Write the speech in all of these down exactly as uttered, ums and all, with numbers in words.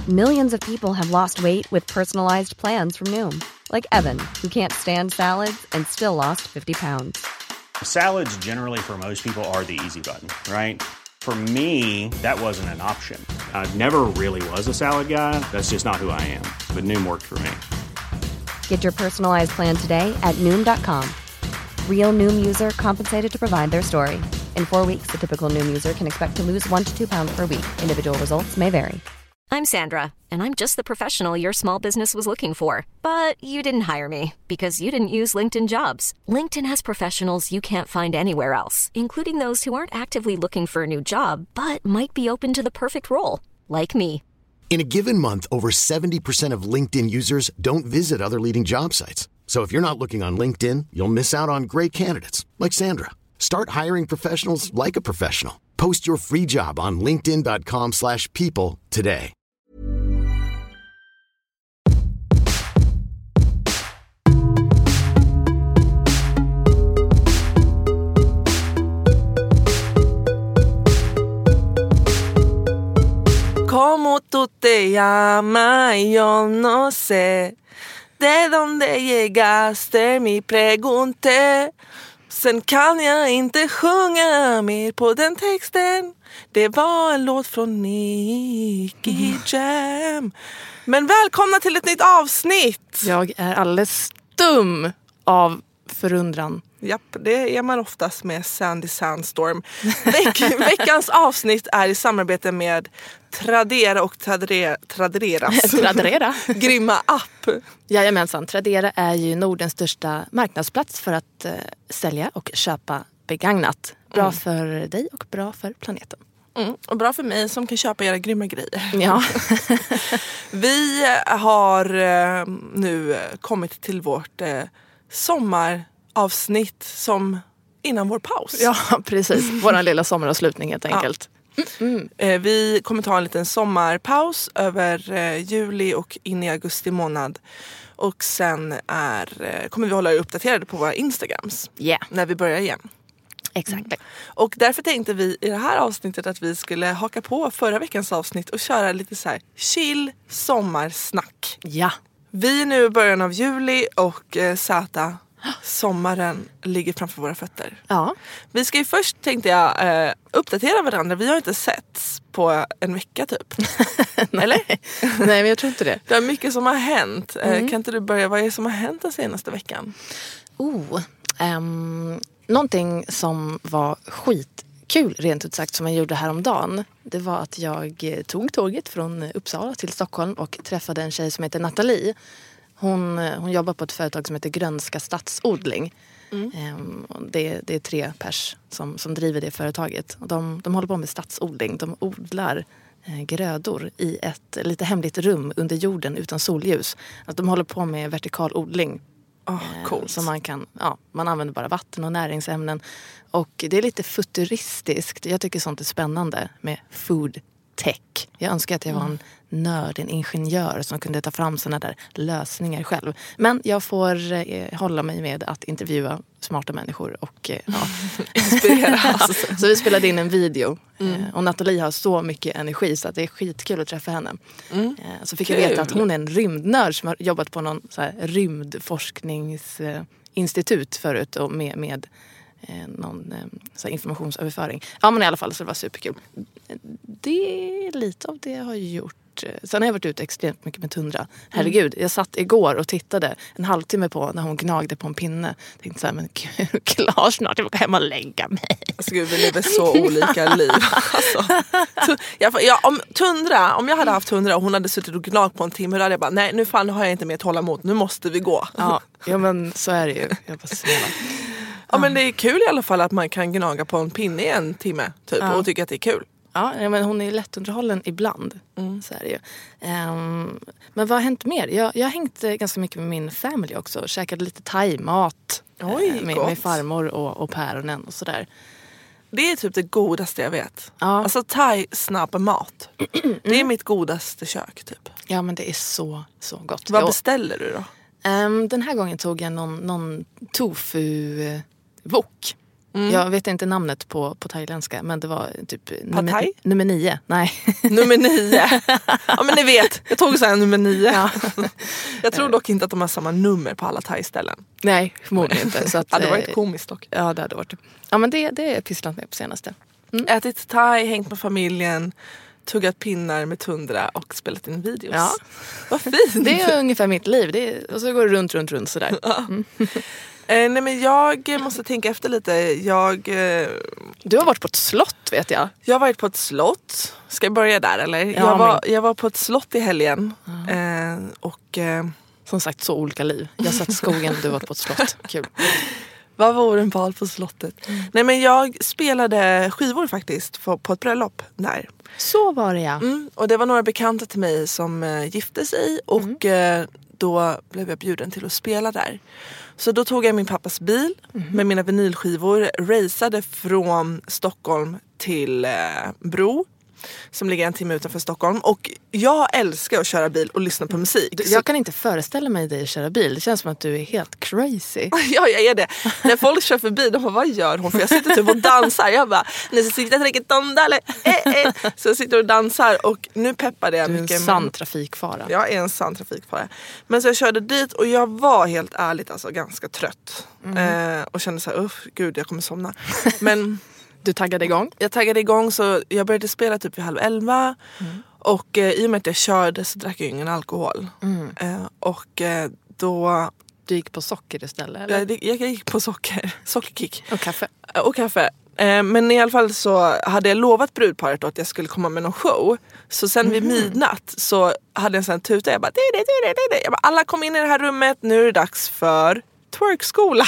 Millions of people have lost weight with personalized plans from Noom. Like Evan, who can't stand salads and still lost fifty pounds. Salads generally for most people are the easy button, right? For me, that wasn't an option. I never really was a salad guy. That's just not who I am. But Noom worked for me. Get your personalized plan today at Noom dot com. Real Noom user compensated to provide their story. In four weeks, the typical Noom user can expect to lose one to two pounds per week. Individual results may vary. I'm Sandra, and I'm just the professional your small business was looking for. But you didn't hire me because you didn't use LinkedIn Jobs. LinkedIn has professionals you can't find anywhere else, including those who aren't actively looking for a new job, but might be open to the perfect role, like me. In a given month, over seventy percent of LinkedIn users don't visit other leading job sites. So if you're not looking on LinkedIn, you'll miss out on great candidates, like Sandra. Start hiring professionals like a professional. Post your free job on linkedin dot com slash people today. Como tú te llamas, yo no sé. De donde llegaste, mi pregunté. Sen kan jag inte sjunga mer på den texten. Det var en låt från Nicky Jam. Men välkomna till ett nytt avsnitt. Jag är alldeles stum av förundran. Japp, det är man oftast med Sandy Sandstorm. Veck, veckans avsnitt är i samarbete med Tradera och Tradera, Traderas. Tradera. Grymma app. Jajamensan, Tradera är ju Nordens största marknadsplats för att uh, sälja och köpa begagnat. Bra mm. för dig och bra för planeten. Mm, och bra för mig som kan köpa era grymma grejer. Ja. Vi har uh, nu kommit till vårt uh, sommaravsnitt som innan vår paus. Ja, precis. Vår lilla sommaravslutning helt enkelt. Ja. Mm. Uh, vi kommer ta en liten sommarpaus över uh, juli och in i augusti månad. Och sen är, uh, kommer vi hålla er uppdaterade på våra Instagrams. Yeah. När vi börjar igen. Exakt. Mm. Och därför tänkte vi i det här avsnittet att vi skulle haka på förra veckans avsnitt och köra lite så här chill sommarsnack. Ja. Vi är nu i början av juli och eh, Säta, sommaren ligger framför våra fötter. Ja. Vi ska ju först, tänkte jag, eh, uppdatera varandra. Vi har inte setts på en vecka typ. Eller? Nej, men jag tror inte det. Det är mycket som har hänt. Mm. Eh, kan inte du börja, vad är det som har hänt den senaste veckan? Oh, um, någonting som var skitkul rent ut sagt som jag gjorde häromdagen. Det var att jag tog tåget från Uppsala till Stockholm och träffade en tjej som heter Nathalie. Hon, hon jobbar på ett företag som heter Grönska Stadsodling. Mm. Um, det, det är tre pers som, som driver det företaget. Och de, de håller på med stadsodling. De odlar eh, grödor i ett lite hemligt rum under jorden utan solljus. Att de håller på med vertikal odling. Oh, coolt. Så man kan, ja, man använder bara vatten och näringsämnen. Och det är lite futuristiskt. Jag tycker sånt är spännande med food tech. Jag önskar att jag var en nörd, en ingenjör som kunde ta fram såna där lösningar själv. Men jag får eh, hålla mig med att intervjua smarta människor och eh, ja. inspireras. Så vi spelade in en video. Mm. Eh, och Nathalie har så mycket energi så att det är skitkul att träffa henne. Mm. Eh, så fick Kul. jag veta att hon är en rymdnörd som har jobbat på någon så här rymdforskningsinstitut förut och med, med eh, någon eh, så här informationsöverföring. Ja, men i alla fall så det var superkul. Det är lite av det jag har gjort. Sen har jag varit ute extremt mycket med Tundra. Herregud, jag satt igår och tittade en halvtimme på när hon gnagde på en pinne. Jag tänkte så här, men gud, klar snart, jag vill gå hem och lägga mig. Alltså gud, vi lever så olika liv. Alltså, jag, jag, om Tundra, om jag hade haft Tundra och hon hade suttit och gnagt på en timme, då hade jag bara, nej nu fan har jag inte mer tålamod, nu måste vi gå. Ja, ja men så är det ju. Jag bara snälla. Ja, men det är kul i alla fall att man kan gnaga på en pinne i en timme typ, ja. och tycka att det är kul. Ja, men hon är ju lättunderhållen ibland. Mm. Så är det ju. Um, men vad har hänt mer? Jag, jag har hängt ganska mycket med min family också. Käkat lite thai-mat. Oj, med, med farmor och, och päronen och sådär. Det är typ det godaste jag vet. Ja. Alltså thai snabb mat. Det är mitt godaste kök typ. Ja, men det är så, så gott. Vad beställer du då? Um, den här gången tog jag någon, någon tofu-wok. Mm. Jag vet inte namnet på, på thailändska, men det var typ nummer, nummer nio. Nej. Nummer nio. Ja, men ni vet. Jag tog så här nummer nio. Ja. Jag tror dock inte att de har samma nummer på alla thai-ställen. Nej, förmodligen inte. Så att, det hade varit komiskt dock. Ja, det hade varit. Ja, men det, det är pysslat med på senaste. Mm. Ätit thai, hängt med familjen, tuggat pinnar med tundra och spelat in videos. Ja. Vad fint. Det är ungefär mitt liv. Det är, och så går det runt, runt, runt sådär. Ja. Mm. eh, nej men jag måste tänka efter lite. Jag, eh, du har varit på ett slott, vet jag. Jag har varit på ett slott. Ska jag börja där eller? Ja, jag, var, men... jag var på ett slott i helgen. Ja. Eh, och... Eh, Som sagt, så olika liv. Jag satt i skogen, du var på ett slott. Kul. Vad vore en bal på slottet? Mm. Nej men jag spelade skivor faktiskt på, på ett bröllop där. Så var det ja. Mm, och det var några bekanta till mig som uh, gifte sig och mm. uh, då blev jag bjuden till att spela där. Så då tog jag min pappas bil mm. med mina vinylskivor, raceade från Stockholm till uh, Bro. Som ligger en timme utanför Stockholm. Och jag älskar att köra bil och lyssna på musik. Du, jag kan inte föreställa mig dig köra bil. Det känns som att du är helt crazy. Ja, jag är det. När folk kör förbi, de bara, vad gör hon? För jag sitter typ och dansar. Jag bara, nu så sitter jag reggaeton eller eh, eh. Så jag sitter och dansar. Och nu peppar det. Du är en mycket sann trafikfara. Jag är en sann trafikfara. Men så jag körde dit och jag var helt ärligt alltså ganska trött. Mm. Eh, och kände så här, uff, gud jag kommer somna. Men... Du taggade igång? Jag taggade igång så jag började spela typ vid halv elva. Mm. Och eh, i och med att jag körde så drack jag ingen alkohol. Mm. Eh, och eh, då... Du gick på socker istället? Eller? Jag, jag gick på socker. Sockerkick. Och kaffe? Eh, och kaffe. Eh, men i alla fall så hade jag lovat brudparet då att jag skulle komma med någon show. Så sen mm. vid midnatt så hade jag en sån här tuta. Jag bara, det, det, det, det, det. Jag bara, alla kom in i det här rummet. Nu är det dags för twerkskola.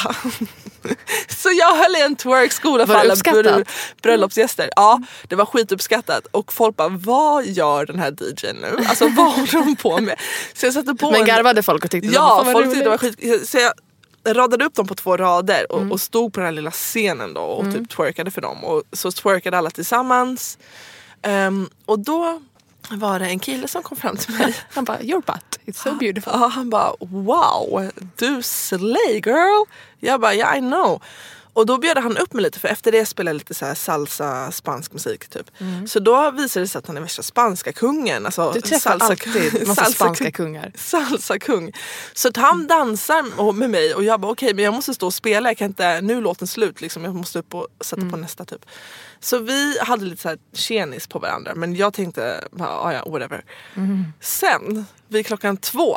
Så jag höll i en twerkskola för alla br- bröllopsgäster. Ja, det var skituppskattat. Och folk bara, vad gör den här D J:n nu? Alltså vad håller de på med? Så jag satte på Men en... garvade folk och tyckte ja, det var folk tyckte det var skit. Så jag radade upp dem på två rader och, mm. och stod på den här lilla scenen då och mm. typ twerkade för dem. Och så twerkade alla tillsammans. Um, och då var det en kille som kom fram till mig. Han bara, your butt, it's so beautiful. Ja, han bara, wow, du slay girl. Jag bara, yeah I know. Och då bjöd han upp mig lite, för efter det spelade jag lite så här salsa, spansk musik typ. Mm. Så då visade det sig att han är värsta spanska kungen. Alltså, du träffar salsa, alltid massa salsa, spanska kungar. Salsa kung. Så att han dansar med mig och jag bara, okej okay, men jag måste stå och spela. Jag kan inte, nu låten slut liksom. Jag måste upp och sätta mm. på nästa typ. Så vi hade lite så här tjenis på varandra. Men jag tänkte, ja ja, whatever. Mm. Sen, vid klockan två,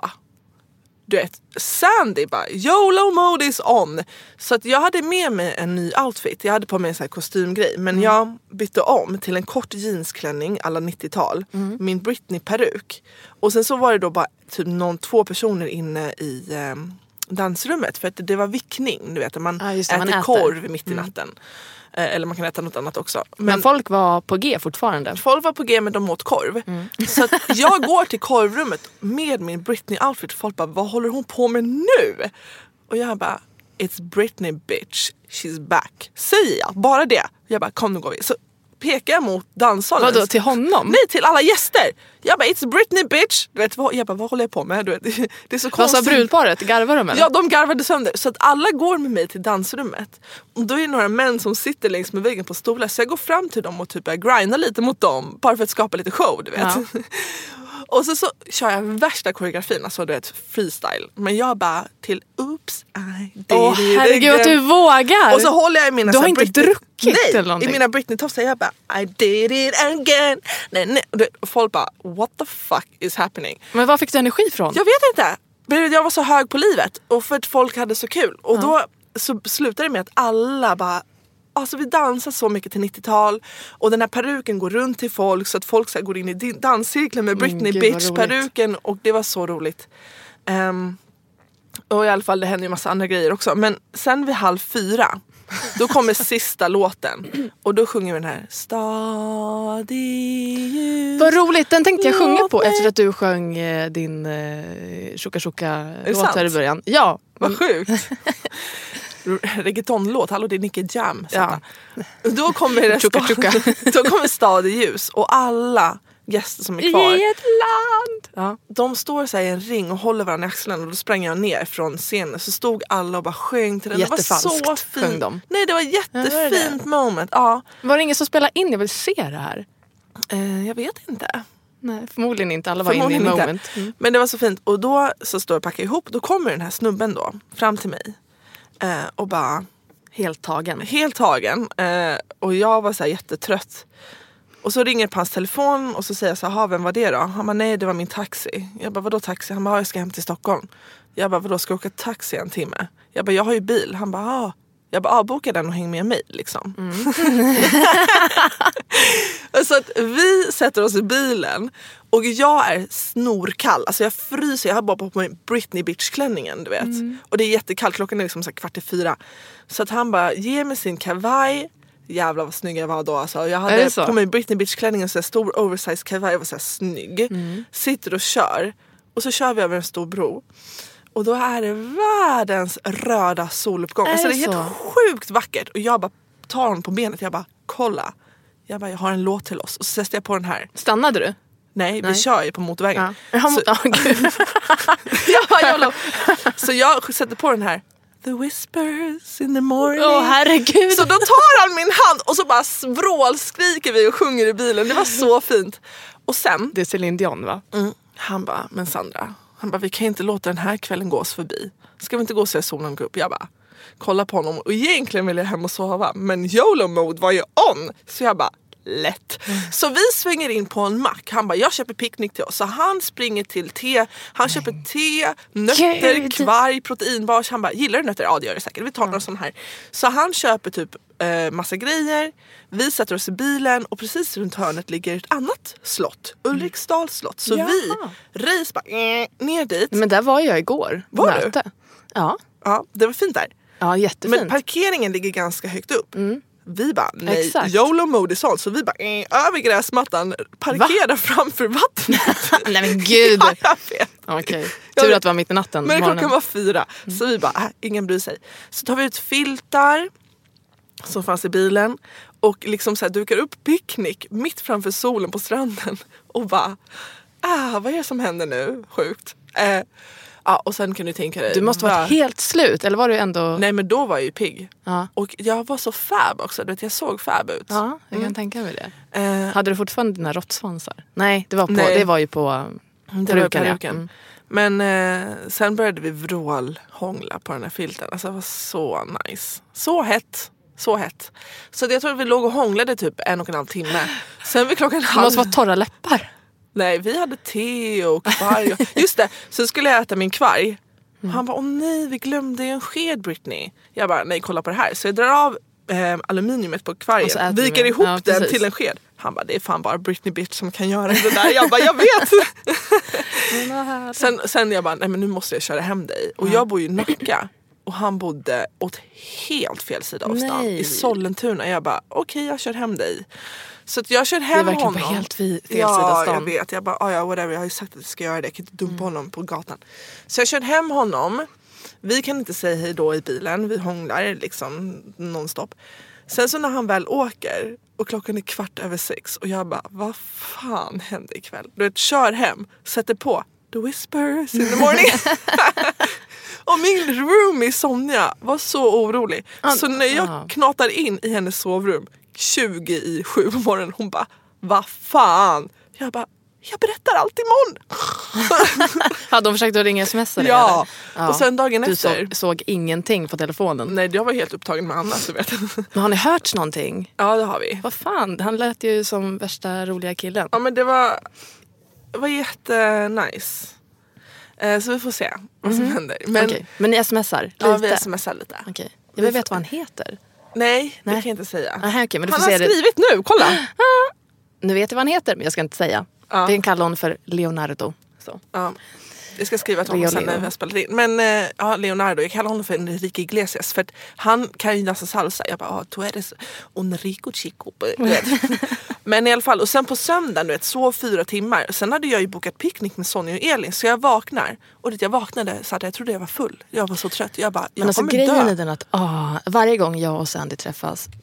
du vet, Sandy bara, YOLO mode is on. Så att jag hade med mig en ny outfit. Jag hade på mig en sån här kostymgrej. Men mm. jag bytte om till en kort jeansklänning alla nittiotal. Mm. Min Britney-peruk. Och sen så var det då bara typ någon, två personer inne i eh, dansrummet. För att det var vickning, du vet. Man, ah, just det, äter, man äter korv mitt i natten. Mm. Eller man kan äta något annat också. Men, men folk var på G fortfarande? Folk var på G men de åt korv. Mm. Så att jag går till korvrummet med min Britney-outfit. Folk bara, vad håller hon på med nu? Och jag bara, it's Britney bitch. She's back. Säger jag, bara det. Jag bara, kom nu går vi. Så pekar jag mot danssalen. Vadå, till honom? Nej, till alla gäster. Jag bara, it's Britney bitch. Du vet, vad, jag bara, vad håller jag på med? Du vet, det är så konstigt. Vad sa brudparet? Garvar de eller? Ja, de garvade sönder. Så att alla går med mig till dansrummet. Och då är det några män som sitter längs med väggen på stolar. Så jag går fram till dem och typ jag grindar lite mot dem. Bara för att skapa lite show, du vet. Ja. Och så, så kör jag värsta koreografin, alltså du vet, freestyle. Men jag bara till oops, I did oh, it herregud, att du vågar. Och så håller jag i mina... Du har inte Britney, druckit nej, eller någonting? I mina Britney-tops jag bara I did it again. Nej, nej. Och folk bara, what the fuck is happening? Men var fick du energi från? Jag vet inte. Jag var så hög på livet. Och för att folk hade så kul. Och ja. Då så slutade det med att alla bara... Alltså vi dansar så mycket till nittiotal. Och den här peruken går runt till folk. Så att folk så här, går in i danscirkeln med Britney mm, bitch-peruken. Och det var så roligt. Um, och i alla fall det hände ju massa andra grejer också. Men sen vid halv fyra. Då kommer sista låten. Och då sjunger vi den här Stadig ljus. Vad roligt, den tänkte jag sjunga på. Efter att du sjöng eh, din eh, Shuka Shuka låt här i början. Ja. Vad sjukt. Reggaetonlåt, hallå det är Nicky Jam. Ja. Då kommer det Chuka, chuka. Då kommer Stadig ljus. Och alla gäster som är kvar i ett land Ja. De står så här i en ring och håller varandra i axlarna och då sprang jag ner från scenen så stod alla och bara sjöng till den. Jättefalskt det var så fint. sjöng de. Nej, det var jättefint ja, var det? moment. Ja. Var det ingen som spelade in? Jag vill se det här. Eh, jag vet inte. Nej, förmodligen inte. Alla var inne i moment. Mm. Men det var så fint. Och då så står jag och packar ihop. Då kommer den här snubben då fram till mig. Eh, och bara... Helt tagen. Helt tagen. Eh, och jag var så här jättetrött. Och så ringer på hans telefon och så säger jag så här, vem var det då? Han bara, nej det var min taxi. Jag bara, vadå taxi? Han bara, jag ska hem till Stockholm. Jag bara, vadå ska jag åka taxi en timme? Jag bara, jag har ju bil. Han bara, ah. Jag bara, boka den och häng med mig liksom. Mm. Så att vi sätter oss i bilen och jag är snorkall. Alltså jag fryser, jag har bara på mig Britney Bitch-klänningen, du vet. Mm. Och det är jättekallt, klockan är liksom så kvart i fyra. Så att han bara, ge mig sin kavaj. Jävlar vad snygg jag var då. Alltså. Jag hade på mig Britney Bitch-klänningen, så stor oversized kavaj, jag var så här snygg. Mm. Sitter och kör. Och så kör vi över en stor bro. Och då är det världens röda soluppgång. Är alltså det är helt sjukt vackert. Och jag bara tar honom på benet. Jag bara, kolla. Jag bara, jag har en låt till oss. Och så sätter jag på den här. Stannade du? Nej, Nej. vi kör ju på motorvägen. Ja. Så, oh, Gud. jag bara, så jag sätter på den här. The whispers in the morning. Åh, oh, herregud. Så då tar han min hand och så bara vrålskriker vi och sjunger i bilen. Det var så fint. Och sen... Det är Celine Dion, va? Mm, han bara, men Sandra... Han bara, vi kan inte låta den här kvällen gå oss förbi. Ska vi inte gå och se solen gå upp? Jag bara, kolla på honom. Och egentligen vill jag hem och sova. Men YOLO-mode var ju on. Så jag bara, lätt. Mm. Så vi svänger in på en mack. Han bara, jag köper picknick till oss. Så han springer till te. Han köper te, nötter, Gud. kvarg, proteinbars. Han bara, gillar du nötter? Ja, det gör det säkert. Vi tar några sån här. Så han köper typ eh, massa grejer. Vi sätter oss i bilen. Och precis runt hörnet ligger ett annat slott. Ulriksdals slott. Så Jaha. vi race bara eh, ner dit. Men där var jag igår. Var möte. du? Ja. Ja, det var fint där. Ja, jättefint. Men parkeringen ligger ganska högt upp. Mm. Vi bara, nej, Exakt. YOLO-mode är sånt. Så vi bara, eh, över gräsmattan, parkera Va? framför vattnet. Nej men gud. Ja, jag vet. Okej, tur att det var mitt i natten. Men klockan var fyra. Mm. Så vi bara, äh, ingen bryr sig. Så tar vi ut filtar som fanns i bilen. Och liksom så här dukar upp picknick mitt framför solen på stranden. Och bara, ah, vad är det som händer nu? Sjukt. Eh, Ja, och sen kan du tänka dig. Du måste vara helt slut, eller var du ändå... Nej, men då var jag ju pigg. Ja. Och jag var så fab också, du vet, jag såg fab ut. Ja, jag kan mm. tänka mig det. Eh. Hade du fortfarande dina råttsvansar? Nej, det var, på, det var ju på det var peruken. Mm. Men eh, sen började vi vrålhångla på den här filten. Alltså det var så nice. Så hett. Så hett. Så jag tror att vi låg och hånglade typ en och en halv timme. Sen vid klockan halv... Det måste vara torra läppar. Nej, vi hade te och kvarg. Just det, så skulle jag äta min kvarg. Mm. Han bara, åh nej, vi glömde en sked, Britney. Jag bara, nej, kolla på det här. Så jag drar av eh, aluminiumet på kvargen, viker ihop ja, den till en sked. Han bara, det är fan bara Britney Bitch som kan göra det där. Jag bara, jag vet. sen, sen jag bara, nej men nu måste jag köra hem dig. Och jag bor ju i Nacka. Och han bodde åt helt fel sida av stan. I Sollentuna. Jag bara, okej, okay, jag kör hem dig. Så att jag kör hem honom. Det är verkligen på helt fel sida ja, stan. Ja, jag vet. Jag bara, ja, whatever. Jag har ju sagt att jag ska göra det. Jag kan inte dumpa mm. honom på gatan. Så jag kör hem honom. Vi kan inte säga hej då i bilen. Vi hånglar liksom nonstop. Sen så när han väl åker och klockan är kvart över sex och jag bara, vad fan hände ikväll? Du vet, kör hem, sätter på The Whispers in the morning. Och min roomie Sonja var så orolig. Så när jag knatar in i hennes sovrum tjugo i sju på morgonen, hon bara, vad fan? Jag bara, jag berättar allt imorgon. Ja, de försökte ringa sms eller? Ja. ja, och sen dagen du efter. Du såg, såg ingenting på telefonen? Nej, jag var helt upptagen med annat, du vet. Men har ni hört någonting? Ja, det har vi. Vad fan, han lät ju som värsta roliga killen. Ja, men det var, det var jättenice. Eh, så vi får se vad som mm. händer. Men, okay. Men ni smsar lite? Ja, vi smsar lite. Okay. Jag vill veta vad han heter. Nej, Nej. det kan jag inte säga. Aha, okay, men du han får har se skrivit det. Nu, kolla. Ah, nu vet jag vad han heter, men jag ska inte säga. Ja. Vi kan kalla honom för Leonardo. Så. Ja. Jag ska skriva till honom sen när vi har spelat in. Men äh, ja, Leonardo, jag kallar honom för Enrique Iglesias. För att han kan ju dansa salsa. Jag bara, ah, du är det Enrico Chico. Men i alla fall, och sen på söndagen, du vet, så fyra timmar. Sen hade jag ju bokat picknick med Sonja och Elin. Så jag vaknar. Och det, jag vaknade så att jag trodde jag var full. Jag var så trött. Jag bara, jag Men alltså kommer grejen dö. är den att ah, varje gång jag och Sandy träffas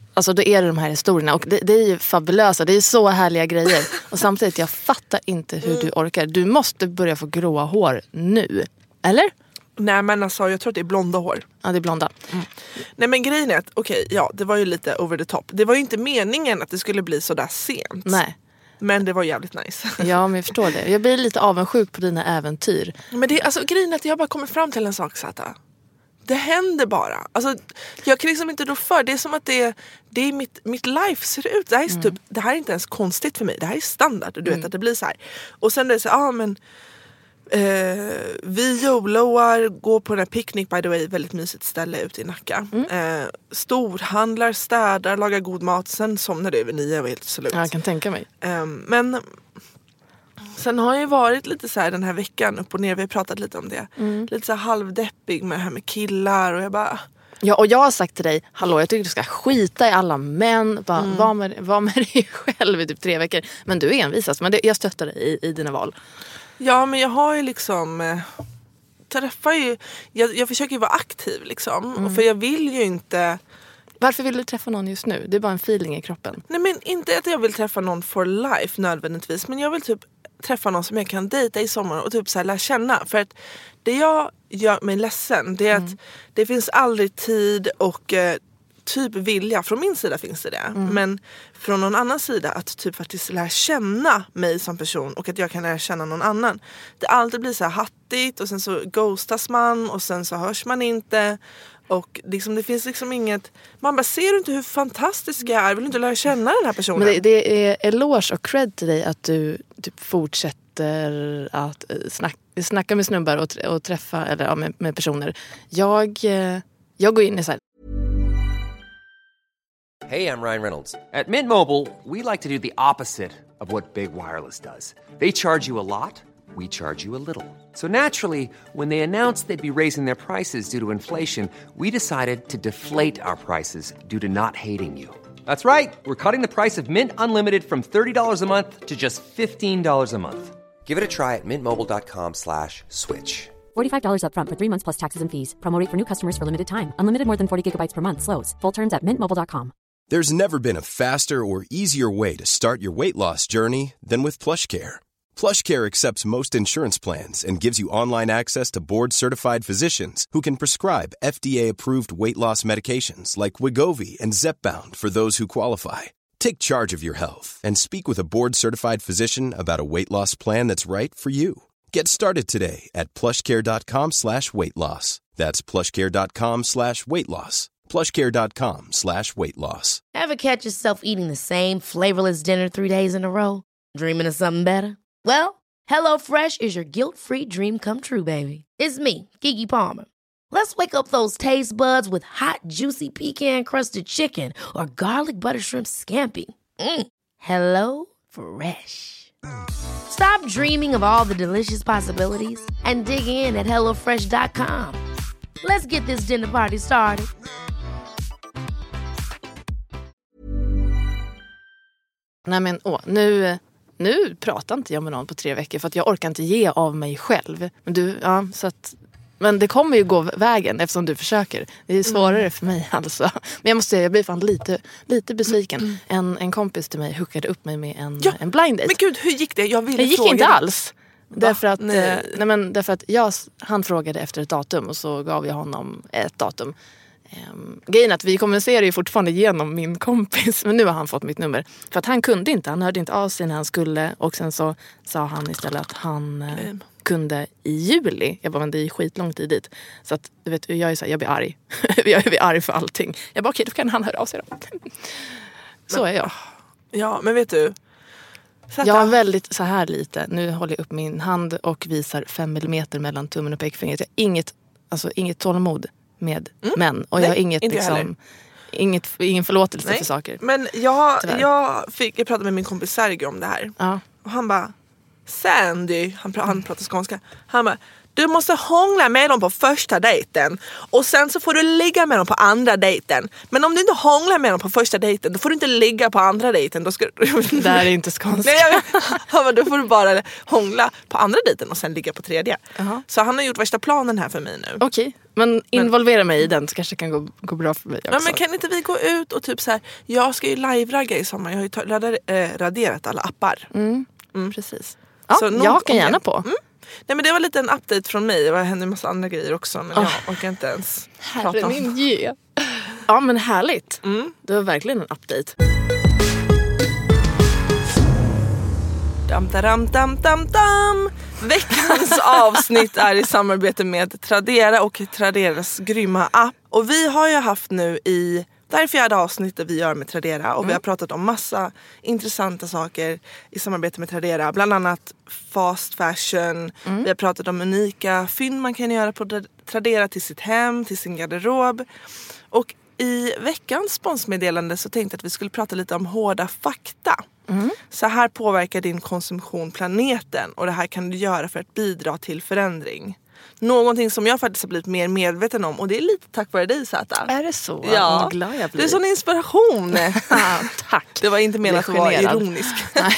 Alltså då är det de här historierna. Och det, det är ju fabulösa. Det är så härliga grejer. Och samtidigt, jag fattar inte hur mm. du orkar. Du måste börja få gråa hår nu. Eller? Nej men alltså jag tror att det är blonda hår. Ja det är blonda. Mm. Nej men grejen är att okej, okay, ja det var ju lite over the top. Det var ju inte meningen att det skulle bli så där sent. Nej. Men det var jävligt nice. Ja men jag förstår det. Jag blir lite avundsjuk på dina äventyr. Men det, alltså grejen är att jag bara kommer fram till en sak Zäta. Det händer bara. Alltså, jag kan liksom inte då för. Det är som att det, det är mitt, mitt life ser ut. Det här, är mm. typ, det här är inte ens konstigt för mig. Det här är standard. Du vet mm. att det blir så här. Och sen är det så ja ah, men eh, vi joloar går på den här picknick by the way. Väldigt mysigt ställe ute i Nacka. Mm. Eh, storhandlar, städar, lagar god mat. Sen somnar det över nio. Jag var helt slut. Ja, jag kan tänka mig. Eh, men... Sen har jag ju varit lite så här den här veckan upp och ner. Vi har pratat lite om det. Mm. Lite så här halvdeppig med det här med killar. Och jag bara... Ja, och jag har sagt till dig, hallå jag tycker du ska skita i alla män. Bara, mm. var, med, var med dig själv i typ tre veckor. Men du är envisas. Men det, jag stöttar dig i, i dina val. Ja, men jag har ju liksom... Eh, träffar ju... Jag, jag försöker ju vara aktiv liksom. Mm. För jag vill ju inte... Varför vill du träffa någon just nu? Det är bara en feeling i kroppen. Nej men inte att jag vill träffa någon for life nödvändigtvis. Men jag vill typ träffa någon som jag kan dejta i sommar och typ så här lära känna. För att det jag gör mig ledsen det är mm. att det finns aldrig tid och eh, typ vilja. Från min sida finns det det. Mm. Men från någon annan sida att typ faktiskt lära känna mig som person och att jag kan lära känna någon annan. Det alltid blir så här hattigt och sen så ghostas man och sen så hörs man inte. Och liksom, det finns liksom inget... Man bara, ser du inte hur fantastisk jag är? Vill du inte lära känna den här personen? Men det, det är eloge och cred till dig att du typ fortsätter att snack, snacka med snubbar och, och träffa eller, ja, med, med personer. Jag, jag går in i så här... Hey, I'm Ryan Reynolds. At Mint Mobile, we like to do the opposite of what Big Wireless does. They charge you a lot. We charge you a little. So naturally, when they announced they'd be raising their prices due to inflation, we decided to deflate our prices due to not hating you. That's right. We're cutting the price of Mint Unlimited from thirty dollars a month to just fifteen dollars a month. Give it a try at mintmobile.com slash switch. forty-five dollars up front for three months plus taxes and fees. Promo rate for new customers for limited time. Unlimited more than forty gigabytes per month. Slows full terms at mint mobile dot com. There's never been a faster or easier way to start your weight loss journey than with PlushCare. PlushCare accepts most insurance plans and gives you online access to board-certified physicians who can prescribe F D A-approved weight loss medications like Wegovy and Zepbound for those who qualify. Take charge of your health and speak with a board-certified physician about a weight loss plan that's right for you. Get started today at plushcare.com slash weight loss. That's plushcare.com slash weight loss. plushcare.com slash weight loss. Ever catch yourself eating the same flavorless dinner three days in a row? Dreaming of something better? Well, HelloFresh is your guilt-free dream come true, baby. It's me, Keke Palmer. Let's wake up those taste buds with hot, juicy pecan-crusted chicken or garlic butter shrimp scampi. Mm. Hello Fresh. Stop dreaming of all the delicious possibilities and dig in at hello fresh dot com. Let's get this dinner party started. Nej men, åh, nu... Nu pratar inte jag med någon på tre veckor för att jag orkar inte ge av mig själv. Men, du, ja, så att, men det kommer ju gå vägen eftersom du försöker. Det är svårare mm. för mig alltså. Men jag måste säga, jag blir fan lite, lite besviken. Mm. En, en kompis till mig hookade upp mig med en, ja, en blind date. Men gud, hur gick det? Jag ville det gick fråga inte det. alls. Därför att, nej. Eh, nej men, därför att jag, han frågade efter ett datum och så gav jag honom ett datum. Um, grejen är att vi kommunicerar ju fortfarande genom min kompis. Men nu har han fått mitt nummer. För att han kunde inte, han hörde inte av sig när han skulle. Och sen så sa han istället att han uh, kunde i juli. Jag bara, men det är skitlång tid dit. Så att, du vet, jag är så här, jag blir arg. Jag blir arg för allting. Jag bara, okej, okay, då kan han höra av sig då. Så är jag. Ja, men vet du, jag har väldigt så här lite. Nu håller jag upp min hand och visar fem millimeter mellan tummen och pekfingret. Jag har inget, alltså, inget tålamod med mm. män. Och nej, jag har inget, liksom, inget, ingen förlåtelse nej. för saker. Men jag, jag, fick, jag pratade med min kompis Sergio om det här. Ja. Och han bara, Sandy, han, han pratar skånska. Han bara, du måste hångla med dem på första dejten. Och sen så får du ligga med dem på andra dejten. Men om du inte hånglar med dem på första dejten, då får du inte ligga på andra dejten. Då ska det här är inte skånska. Nej, han bara, då får du bara hångla på andra dejten och sen ligga på tredje. Uh-huh. Så han har gjort värsta planen här för mig nu. Okej. Men involvera mig i den så kanske det kan gå, gå bra för mig också. Ja, men kan inte vi gå ut och typ så här, jag ska ju live-ragga i sommar. Jag har ju ta- radar, äh, raderat alla appar. Mm. Mm. Precis. Ja, så någon, jag kan gärna jag, på. Mm. Nej, men det var lite en update från mig. Det hände en massa andra grejer också. Men oh. jag orkar inte ens prata om min ge. Ja, men härligt. Mm. Det var verkligen en update. Dam, dam, dam, dam, dam. Veckans avsnitt är i samarbete med Tradera och Traderas grymma app. Och vi har ju haft nu i... Det här är fjärde avsnittet vi gör med Tradera. Och mm. vi har pratat om massa intressanta saker i samarbete med Tradera. Bland annat fast fashion. Mm. Vi har pratat om unika fynd man kan göra på Tradera till sitt hem, till sin garderob. Och i veckans sponsmeddelande så tänkte jag att vi skulle prata lite om hårda fakta. Mm. Så här påverkar din konsumtion planeten. Och det här kan du göra för att bidra till förändring. Någonting som jag faktiskt har blivit mer medveten om. Och det är lite tack vare dig, Zäta. Är det så? Ja, jag glad jag blir. Det är sån inspiration. Ja, tack. Det var inte menat att vara ironisk. Nej.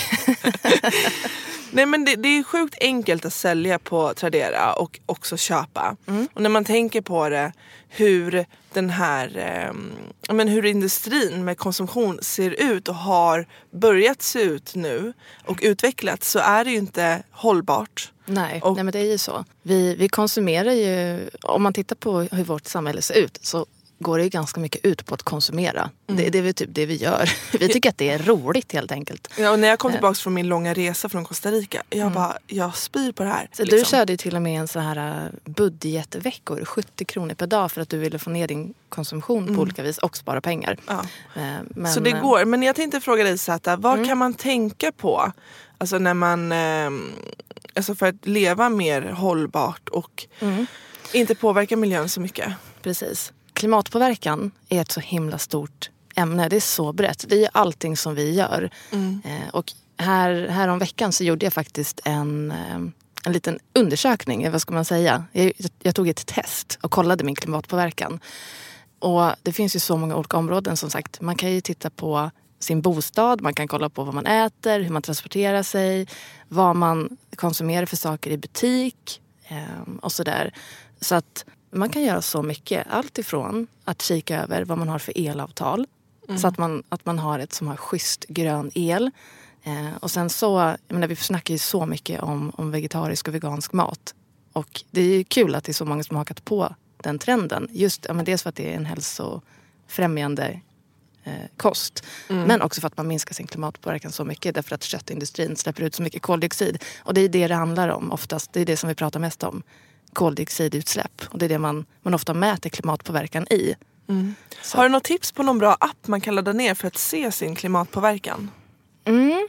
Nej, men det, det är sjukt enkelt att sälja på Tradera och också köpa. Mm. Och när man tänker på det, hur den här eh, men hur industrin med konsumtion ser ut och har börjat se ut nu och utvecklats, så är det ju inte hållbart. Nej, och, nej men det är ju så. Vi, vi konsumerar ju, om man tittar på hur vårt samhälle ser ut, så går det ju ganska mycket ut på att konsumera. Mm. Det, det är väl typ det vi gör. Vi tycker att det är roligt helt enkelt. Ja, och när jag kom tillbaka från min långa resa från Costa Rica, jag mm. bara, jag spyr på det här. Så liksom. Du körde ju till och med en så här budgetveckor, sjuttio kronor per dag för att du ville få ner din konsumtion mm. på olika vis och spara pengar. Ja. Men, så det går. Men jag tänkte fråga dig, Zäta, vad mm. kan man tänka på? Alltså när man, alltså för att leva mer hållbart och mm. inte påverka miljön så mycket. Precis. Klimatpåverkan är ett så himla stort ämne. Det är så brett. Det är ju allting som vi gör. Mm. Eh, och här, här om veckan så gjorde jag faktiskt en, eh, en liten undersökning. Vad ska man säga? Jag, jag tog ett test och kollade min klimatpåverkan. Och det finns ju så många olika områden som sagt. Man kan ju titta på sin bostad. Man kan kolla på vad man äter, hur man transporterar sig. Vad man konsumerar för saker i butik. Eh, och sådär. Så att man kan göra så mycket. Allt ifrån att kika över vad man har för elavtal. Mm. Så att man, att man har ett som har schysst grön el. Eh, och sen så, jag menar, vi snackar ju så mycket om, om vegetarisk och vegansk mat. Och det är ju kul att det är så många som har hakat på den trenden. Just ja, men dels för att det är en hälsofrämjande eh, kost. Mm. Men också för att man minskar sin klimatpåverkan så mycket. Därför att köttindustrin släpper ut så mycket koldioxid. Och det är det det handlar om oftast. Det är det som vi pratar mest om. Koldioxidutsläpp. Och det är det man, man ofta mäter klimatpåverkan i. Mm. Har du något tips på någon bra app man kan ladda ner för att se sin klimatpåverkan? Mm.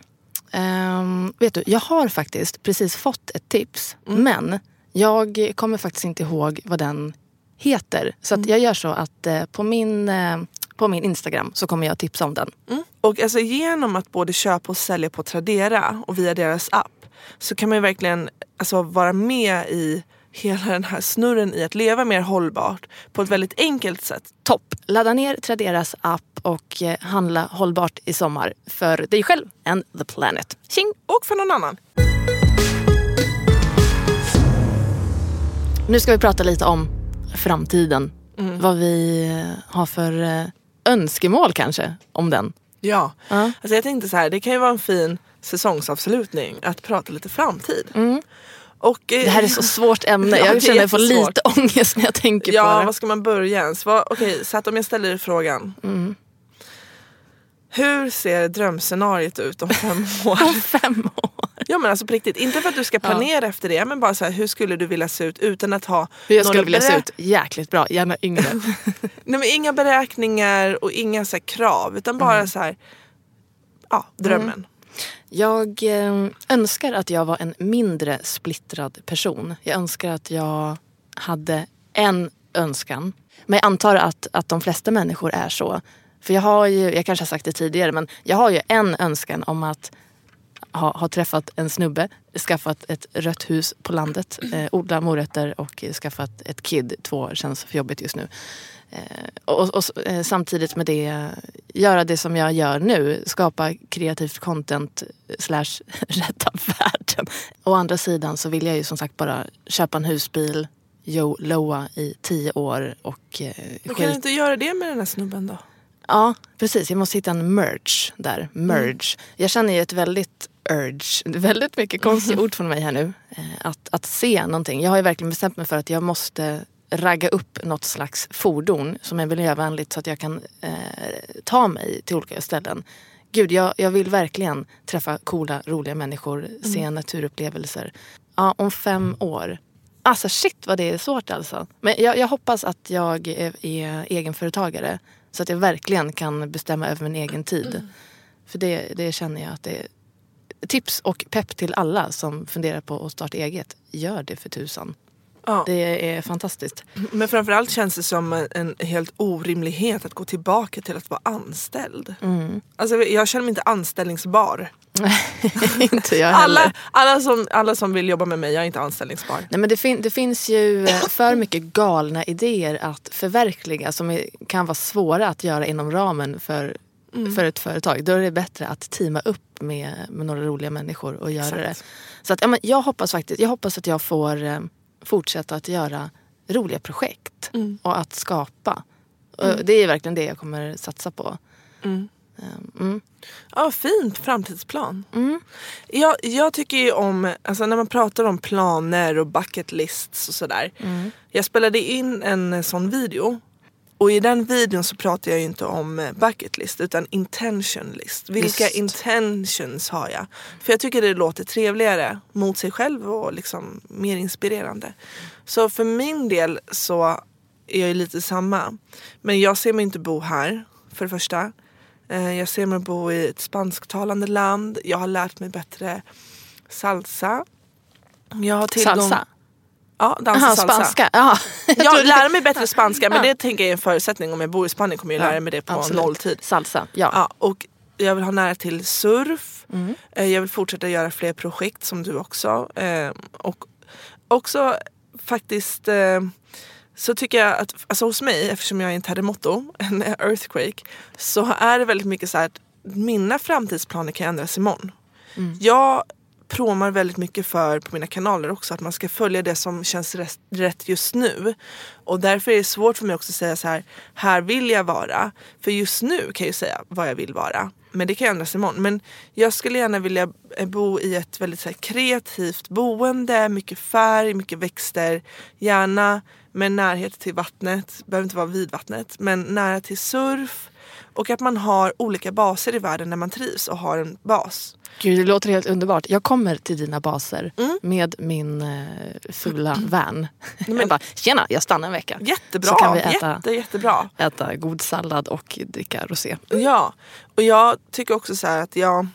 Um, vet du, jag har faktiskt precis fått ett tips. Mm. Men jag kommer faktiskt inte ihåg vad den heter. Så att jag gör så att eh, på, min, eh, på min Instagram så kommer jag tipsa om den. Mm. Och alltså genom att både köpa och sälja på Tradera och via deras app, så kan man ju verkligen alltså, vara med i hela den här snurren i att leva mer hållbart på ett väldigt enkelt sätt. Topp! Ladda ner Traderas app och eh, handla hållbart i sommar för dig själv and the planet. Tjing! Och för någon annan. Nu ska vi prata lite om framtiden. Mm. Vad vi har för eh, önskemål kanske om den. Ja, uh. alltså jag tänkte så här, det kan ju vara en fin säsongsavslutning att prata lite framtid. Mm. Och, eh, det här är så svårt ämne. Ja, jag känner att jag får lite ångest när jag tänker ja, på det. Ja, vad ska man börja ens? Vad, okej, så att om jag ställer dig frågan. Mm. Hur ser drömscenariet ut om fem år? Om fem år? Ja, men alltså på riktigt. Inte för att du ska planera ja. efter det, men bara så här, hur skulle du vilja se ut utan att ha... Hur jag skulle vilja berä- se ut? Jäkligt bra. Gärna yngre. Nej, men inga beräkningar och inga så här, krav. Utan bara mm. så här... Ja, drömmen. Mm. Jag eh, önskar att jag var en mindre splittrad person. Jag önskar att jag hade en önskan. Men jag antar att, att de flesta människor är så. För jag har ju, jag kanske har sagt det tidigare, men jag har ju en önskan om att ha, ha träffat en snubbe, skaffat ett rött hus på landet, eh, odla morötter och skaffat ett kid. Två känns för jobbigt just nu. Eh, och och eh, samtidigt med det göra det som jag gör nu, skapa kreativt content slash rädda världen. Å andra sidan så vill jag ju som sagt bara köpa en husbil, Joe Loa i tio år. Och, eh, Men kan du inte göra det med den här snubben då? Ja, precis. Jag måste hitta en merge där. Merge. Mm. Jag känner ju ett väldigt urge, väldigt mycket konstiga ord från mig här nu. Eh, att, att se någonting. Jag har ju verkligen bestämt mig för att jag måste ragga upp något slags fordon som är miljövänligt så att jag kan eh, ta mig till olika ställen. Gud, jag, jag vill verkligen träffa coola, roliga människor, se mm. naturupplevelser. Ja, om fem år. Alltså shit vad det är svårt alltså. Men jag, jag hoppas att jag är, är egenföretagare så att jag verkligen kan bestämma över min egen tid. Mm. För det, det känner jag att det är tips och pepp till alla som funderar på att starta eget. Gör det för tusan. Ja. Det är fantastiskt. Men framförallt känns det som en helt orimlighet att gå tillbaka till att vara anställd. Mm. Alltså jag känner mig inte anställningsbar. Inte jag alla, alla, som, alla som vill jobba med mig, jag är inte anställningsbar. Nej, men det, fin- det finns ju för mycket galna idéer att förverkliga som är, kan vara svåra att göra inom ramen för, mm. för ett företag. Då är det bättre att teama upp med, med några roliga människor och göra Exakt. det. Så att, ja, men jag hoppas faktiskt jag hoppas att jag får eh, fortsätta att göra roliga projekt mm. och att skapa. Mm. Och det är verkligen det jag kommer satsa på. Mm. Mm. Ja, fint framtidsplan. Mm. Jag, jag tycker ju om, alltså när man pratar om planer och bucket lists och sådär. Mm. Jag spelade in en sån video. Och i den videon så pratar jag ju inte om bucket list utan intention list. Vilka Just. intentions har jag? För jag tycker det låter trevligare mot sig själv och liksom mer inspirerande. Så för min del så är jag ju lite samma. Men jag ser mig inte bo här för det första. Jag ser mig bo i ett spansktalande land. Jag har lärt mig bättre salsa. Jag har tillgång... Salsa? Ja, dansa Aha, salsa. Spanska. Aha. Jag lär mig bättre spanska, men det tänker jag är en förutsättning. Om jag bor i Spanien kommer jag lära mig det på Absolut. nolltid. Salsa, ja. ja. Och jag vill ha nära till surf. Mm. Jag vill fortsätta göra fler projekt som du också. Och också faktiskt... Så tycker jag att, alltså hos mig, eftersom jag är en terremoto, en earthquake, så är det väldigt mycket så här att mina framtidsplaner kan ändras imorgon. Mm. Jag promar väldigt mycket för på mina kanaler också att man ska följa det som känns rätt just nu. Och därför är det svårt för mig också att säga så här, här vill jag vara. För just nu kan jag ju säga vad jag vill vara. Men det kan ändras imorgon. Men jag skulle gärna vilja bo i ett väldigt så här kreativt boende, mycket färg, mycket växter, gärna med närhet till vattnet, behöver inte vara vid vattnet, men nära till surf och att man har olika baser i världen när man trivs och har en bas. Gud, det låter helt underbart. Jag kommer till dina baser mm. med min eh, fulla van. Men, jag bara, tjena, jag stannar en vecka. Jättebra, så kan vi äta, Jätte, jättebra. äta god sallad och dricka rosé. Ja, och jag tycker också så här att jag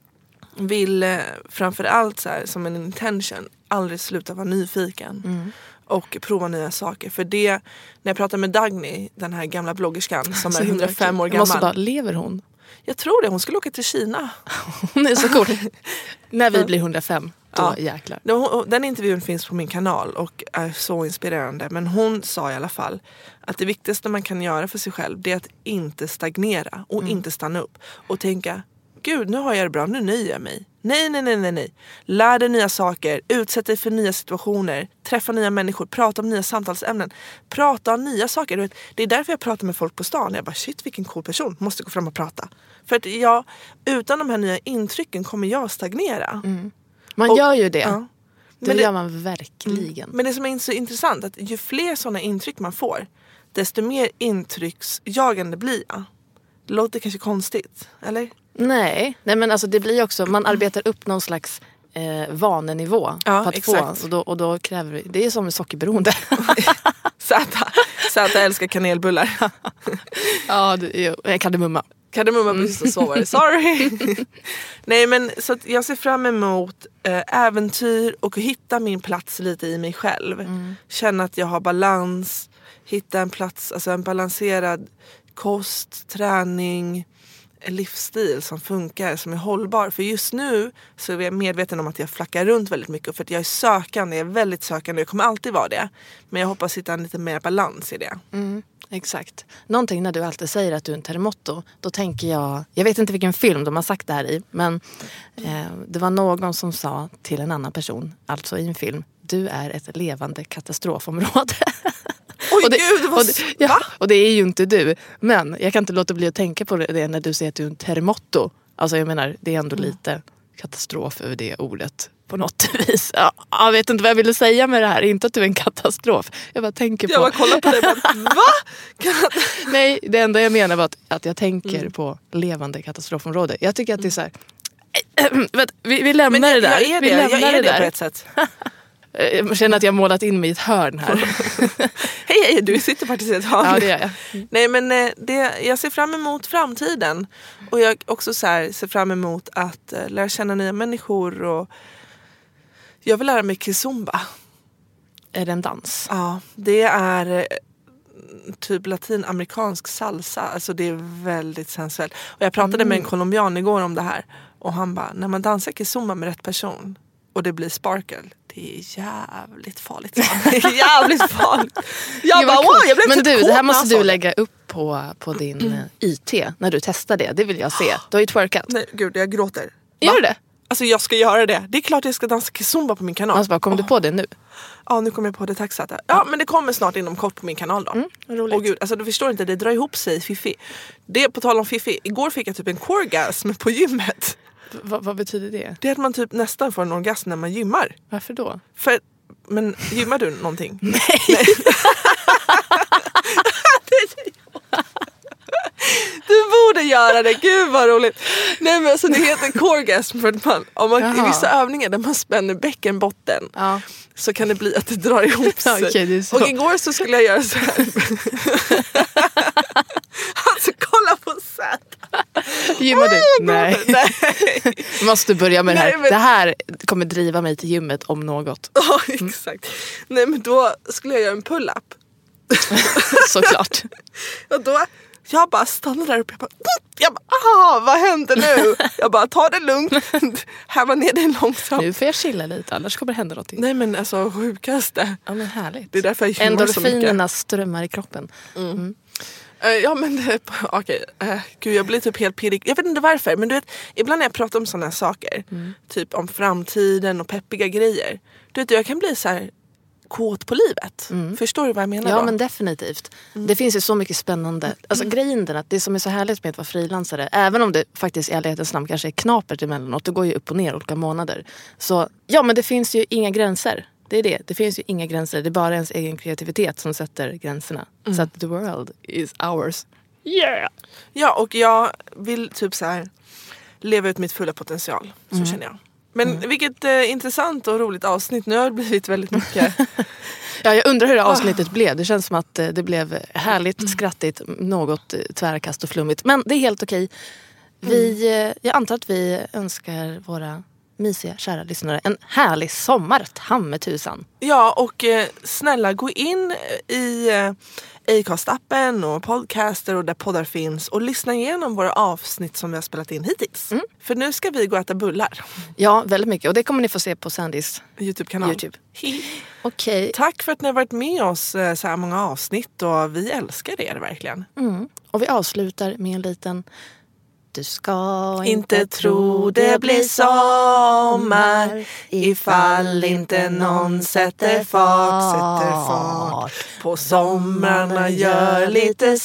vill eh, framförallt så här, som en intention aldrig sluta vara nyfiken. Mm. Och prova nya saker. För det, när jag pratar med Dagny, den här gamla bloggerskan som är hundrafem år gammal. Jag måste bara, lever hon? Jag tror det, hon skulle åka till Kina. Hon är så cool. När vi blir hundrafem, då ja. jäklar. Den intervjun finns på min kanal och är så inspirerande. Men hon sa i alla fall att det viktigaste man kan göra för sig själv, det är att inte stagnera och mm. inte stanna upp. Och tänka, gud, nu har jag det bra, nu nöjer jag mig. Nej, nej, nej, nej, nej. Lär dig nya saker, utsätt dig för nya situationer, träffa nya människor, prata om nya samtalsämnen, prata om nya saker. Det är därför jag pratar med folk på stan. Jag bara, shit, vilken cool person, måste gå fram och prata. För att jag, utan de här nya intrycken kommer jag stagnera. Mm. Man och, gör ju det. Ja. Det, det gör man verkligen. Mm. Men det som är så intressant, att ju fler sådana intryck man får, desto mer intrycksjagande blir jag. Det låter kanske konstigt, eller? Nej, nej men alltså det blir också, man arbetar upp någon slags eh, vanenivå ja, för att exakt. få, och då, och då kräver det, det är som sockerberoende. Zäta, Zäta älskar kanelbullar. Ja, det, kardemumma. Kardemumma, mm. precis så var det, sorry. Nej men så att jag ser fram emot eh, äventyr och hitta min plats lite i mig själv. Mm. Känna att jag har balans, hitta en plats, alltså en balanserad kost, träning, livsstil som funkar, som är hållbar. För just nu så är jag medveten om att jag flackar runt väldigt mycket. För att jag är sökande, jag är väldigt sökande. Jag kommer alltid vara det. Men jag hoppas hitta en lite mer balans i det. Mm, exakt. Någonting när du alltid säger att du är en terremoto, då tänker jag, jag vet inte vilken film de har sagt det här i, men eh, det var någon som sa till en annan person, alltså i en film, du är ett levande katastrofområde. Oj och det, gud, vad... och, det, ja, och det är ju inte du. Men jag kan inte låta bli att tänka på det när du säger att du är en terremoto. Alltså jag menar, det är ändå mm. lite katastrof över det ordet på något vis. Ja, jag vet inte vad jag ville säga med det här. Inte att du är en katastrof. Jag bara tänker på... Jag bara kollar på dig och bara, va? Nej, det enda jag menar var att, att jag tänker mm. på levande katastrofområde. Jag tycker att det är så här... vi, vi lämnar Men jag, det där. Jag är det, vi lämnar jag är det, det där. på ett sätt. Jag känner att jag har målat in mig i ett hörn här. Hej, hej, du sitter faktiskt i ett hörn. Ja, det gör jag. Mm. Nej, men det, jag ser fram emot framtiden. Och jag också så här, ser fram emot att uh, lära känna nya människor. Och jag vill lära mig kizomba. Är det en dans? Ja, det är uh, typ latinamerikansk salsa. Alltså det är väldigt sensuellt. Och jag pratade mm. med en colombian igår om det här. Och han bara, när man dansar kizomba med rätt person och det blir sparkle, det är jävligt farligt. Det är jävligt farligt. Jag bara, wow, jag blev Men typ du, det här måste alltså. du lägga upp på, på din mm. I T när du testar det. Det vill jag se. Du har ju twerkat. Nej, gud, jag gråter. Gör du det? Alltså jag ska göra det. Det är klart jag ska dansa kizomba på min kanal. Alltså, bara, kom oh. du på det nu? Ja, nu kommer jag på det. Tack Sata. Ja, men det kommer snart inom kort på min kanal då. Mm, roligt. Och gud, alltså du förstår inte, det drar ihop sig Fifi. Det är på tal om Fifi. Igår fick jag typ en orgasm på gymmet. V- vad betyder det? Det är att man typ nästan får en orgasm när man gymmar. Varför då? För, men gymmar du någonting? Nej. Nej. Du borde göra det, gud vad roligt. Nej men alltså det heter coregasm för att man, om man i vissa övningar där man spänner bäckenbotten ja. så kan det bli att det drar ihop sig. Okay, och igår så skulle jag göra så här. Alltså kolla på Zäta. Gymmar du? Nej. Nej. Måste börja med det här. Nej, men... Det här kommer driva mig till gymmet om något. Ja, mm. exakt. Nej men då skulle jag göra en pull-up. Såklart. Och då jag bara stannade där uppe. Jag bara, jag bara ah, vad händer nu? Jag bara, ta det lugnt. Här var ner det långsamt. Nu får jag chilla lite, annars kommer det hända någonting. Nej men alltså, sjukaste. Ja men härligt. Det är därför jag gymmar så mycket. Endorfinerna strömmar i kroppen. Mm. Mm. Uh, ja men okej, okay. uh, gud jag blir typ helt pirrig. Jag vet inte varför, men du vet, ibland när jag pratar om sådana här saker, mm. typ om framtiden och peppiga grejer, du vet, jag kan bli så här kåt på livet. Mm. Förstår du vad jag menar ja, då? Ja men definitivt. Mm. Det finns ju så mycket spännande. Alltså mm. grejen är att det som är så härligt med att vara frilansare, även om det faktiskt i ärlighetens namn kanske är knapert emellanåt, det går ju upp och ner olika månader. Så ja men det finns ju inga gränser. Det är det. Det finns ju inga gränser. Det är bara ens egen kreativitet som sätter gränserna. Mm. Så att the world is ours. Yeah! Ja och jag vill typ så här leva ut mitt fulla potential. Så mm. känner jag. Men mm. vilket eh, intressant och roligt avsnitt. Nu har det blivit väldigt mycket. Ja, jag undrar hur det avsnittet oh. blev. Det känns som att eh, det blev härligt, mm. skrattigt, något eh, tvärkast och flummigt. Men det är helt okej. Vi, mm. eh, jag antar att vi önskar våra mysiga, kära lyssnare en härlig sommar, tammetusan. Ja, och eh, snälla gå in i eh, Acast-appen och podcaster och där poddar finns och lyssna igenom våra avsnitt som vi har spelat in hittills. Mm. För nu ska vi gå och äta bullar. Ja, väldigt mycket. Och det kommer ni få se på Sandys YouTube-kanal. YouTube. Okay. Tack för att ni har varit med oss eh, så här många avsnitt och vi älskar er verkligen. Mm. Och vi avslutar med en liten... Du ska inte, inte tro det blir sommar ifall inte någon sätter fart, sätter fart. På somrarna gör lite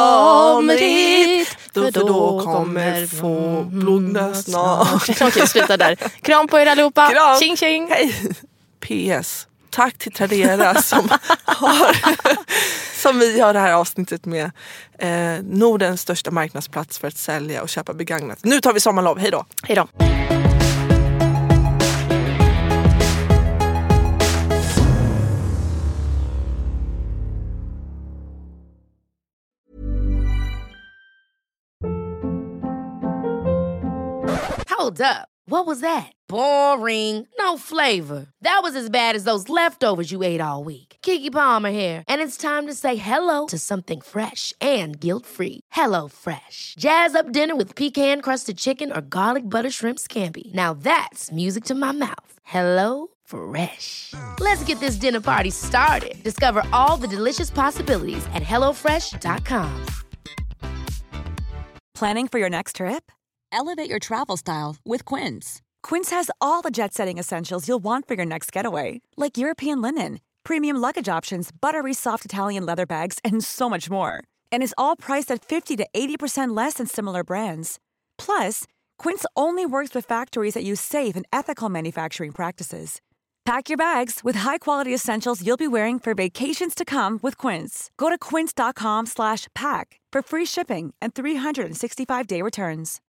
somrigt, för då kommer få blogna snart. Okej, sluta där. Kram på er allihopa. Kram. Tjing, tjing. Hej. P S. Tack till Tradera som, har, som vi har det här avsnittet med. Eh, Nordens största marknadsplats för att sälja och köpa begagnat. Nu tar vi sommarlov. Hej då. Hej då. Hold up. What was that? Boring. No flavor. That was as bad as those leftovers you ate all week. Keke Palmer here, and it's time to say hello to something fresh and guilt-free. Hello Fresh. Jazz up dinner with pecan-crusted chicken or garlic butter shrimp scampi. Now that's music to my mouth. Hello Fresh. Let's get this dinner party started. Discover all the delicious possibilities at hello fresh dot com. Planning for your next trip? Elevate your travel style with Quince. Quince has all the jet-setting essentials you'll want for your next getaway, like European linen, premium luggage options, buttery soft Italian leather bags, and so much more. And is all priced at fifty to eighty percent less than similar brands. Plus, Quince only works with factories that use safe and ethical manufacturing practices. Pack your bags with high-quality essentials you'll be wearing for vacations to come with Quince. Go to quince.com slash pack for free shipping and three sixty-five day returns.